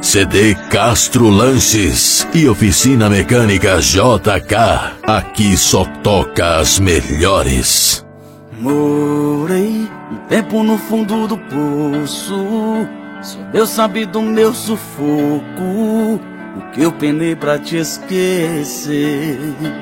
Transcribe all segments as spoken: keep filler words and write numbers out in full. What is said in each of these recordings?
C D Castro Lanches e Oficina Mecânica J K. Aqui só toca as melhores. Morei um tempo no fundo do poço, só Deus sabe do meu sufoco, o que eu penei pra te esquecer.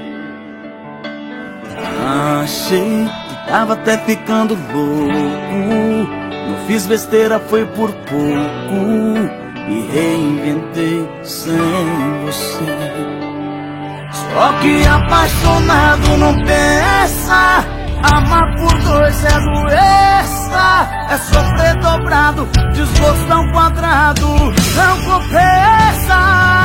Achei que tava até ficando louco, não fiz besteira, foi por pouco, me reinventei sem você. Só que apaixonado não pensa, amar por dois é doença, é sofrer dobrado, desgosto ao quadrado, não compensa.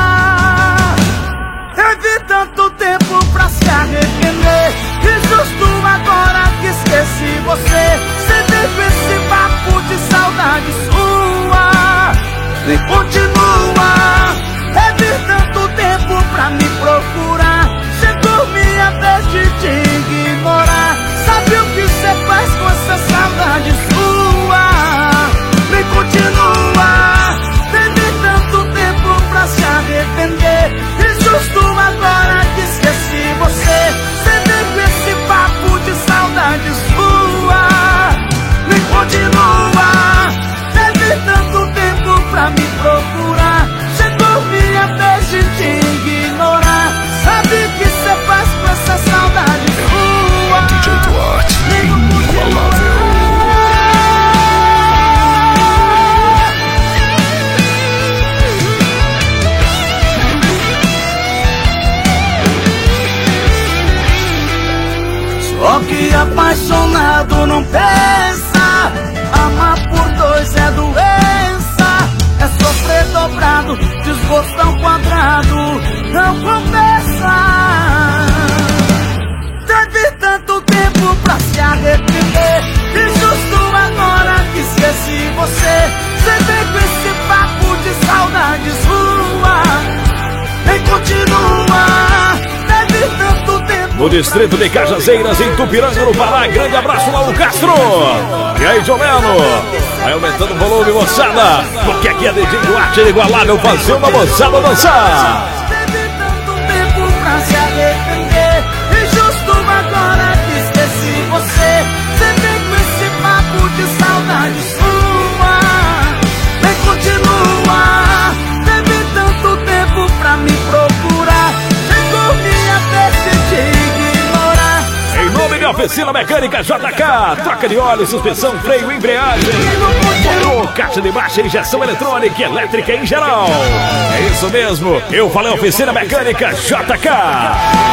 Teve tanto tempo pra se arrepender, e justo agora que esqueci você, sempre com esse papo de saudade sua, nem continua. Teve tanto tempo pra me procurar, chegou minha vez de te ignorar. Sabe o que cê faz com essa saudade sua? Nem continua. Teve tanto tempo pra se arrepender, e justo agora que esqueci você, sempre com esse papo de saudade sua, nem continua. Teve tanto tempo pra me procurar, chegou minha vez de te ignorar. Sabe o que cê faz com essa saudade sua? D J Duarte, inigualável. Só que apaixonado não pensa, amar por dois é doença, é sofrer dobrado, desgosto ao quadrado, não compensa. Teve tanto tempo pra se arrepender, e justo agora que esqueci você, você vem com esse papo de saudade sua, nem continua. Teve tanto tempo. No distrito de Cajazeiras, em Tupiranga, no Pará. Grande abraço, Lauro Castro. E aí, Jomeno? Vai aumentando o volume, moçada, porque aqui é D J Duarte inigualável, fazendo a moçada dançar. Teve tanto tempo pra se arrepender, e justo agora que esqueci você, você vem com esse papo de saudade sua, nem continua. Teve tanto tempo pra me procurar, chegou minha vez de te ignorar. Em nome da Oficina Mecânica J K, troca de óleo, suspensão, freio, embreagem, motor, caixa de marcha, injeção eletrônica e elétrica em geral. É isso mesmo, eu falei Oficina Mecânica J K.